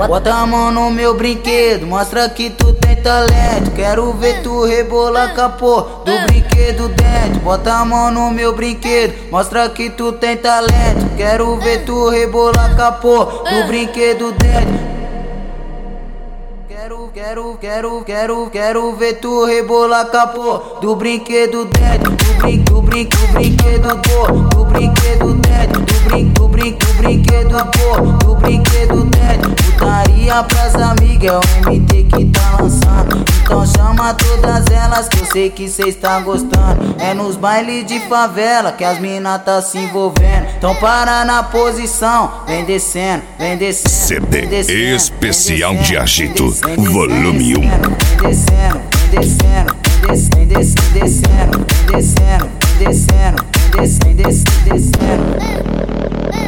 Bota a mão no meu brinquedo, mostra que tu tem talento. Quero ver tu rebolar com a porra do brinquedo dentro. Bota a mão no meu brinquedo, mostra que tu tem talento. Quero ver tu rebolar com a porra do brinquedo dentro. Quero ver tu rebolar com a porra do brinquedo dentro. Do brinquedo porra, do brinquedo dentro. Do brinquedo porra, do brinquedo dentro. Putaria pras amigas, é o MT que tá lançando. Então chama todas elas que eu sei que cês tá gostando. É nos bailes de favela que as mina tá se envolvendo. Então para na posição, vem descendo, vem descendo. CD especial de agito, volume 1. Vem descendo, vem descendo, vem descendo, vem descendo, vem descendo, vem descendo, vem descendo, vem descendo.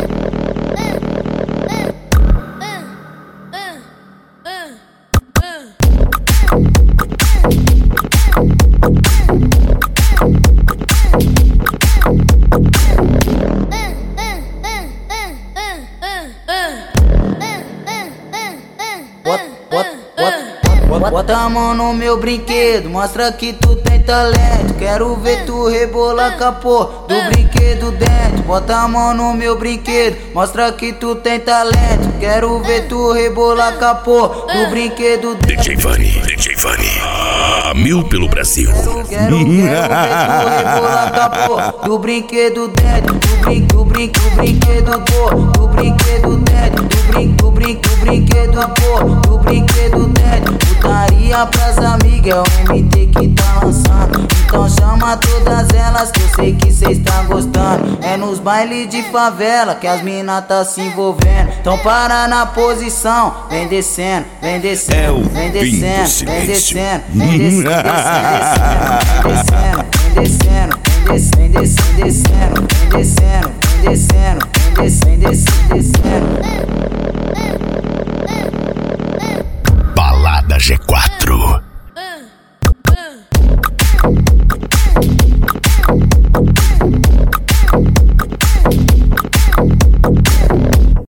Bota a mão no meu brinquedo, mostra que tu tem talento. Quero ver tu rebolar com a porra do brinquedo dentro. Bota a mão no meu brinquedo, mostra que tu tem talento. Quero ver tu rebolar com a porra do brinquedo dentro. DJ Vani, a mil pelo Brasil. Quero ver tu rebolar com a porra do brinquedo dentro. Do brinquedo porra, do brinquedo dentro. Do brinquedo porra, do brinquedo dentro. Putaria pras amigas, é o MT que tá lançando. Então chama todas elas que eu sei que cês tá gostando. É nos bailes de favela que as mina tá se envolvendo. Então para na posição, vem descendo, vem descendo, vem descendo, vem descendo, vem descendo, vem descendo, vem descendo, vem descendo, vem descendo, vem descendo, vem descendo, vem descendo, vem descendo.